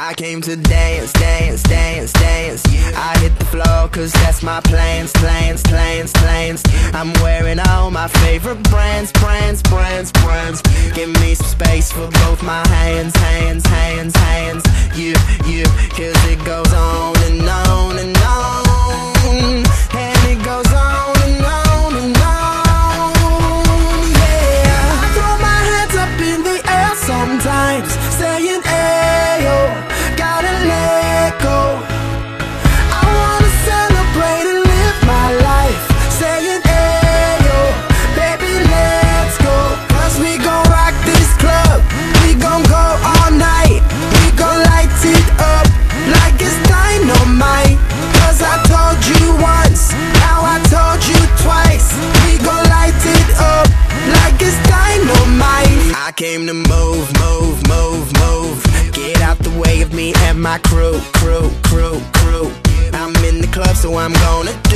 I came to dance, dance, dance, dance. I hit the floor cause that's my plans, plans, plans, plans. I'm wearing all my favorite brands, brands, brands, brands. Give me some space for both my hands, hands, hands, hands. You, cause it goes on and on and on. And it goes on and on and on. Yeah, I throw my hands up in the air sometimes, saying ayo. Gotta let go. I wanna celebrate and live my life, saying ayo, baby let's go. Cause we gon' rock this club, we gon' go all night. We gon' light it up like it's dynamite. Cause I told you once, now I told you twice. We gon' light it up like it's dynamite. I came to move, move, move, move. Get out the way of me and my crew, crew, crew, crew. I'm in the club so I'm gonna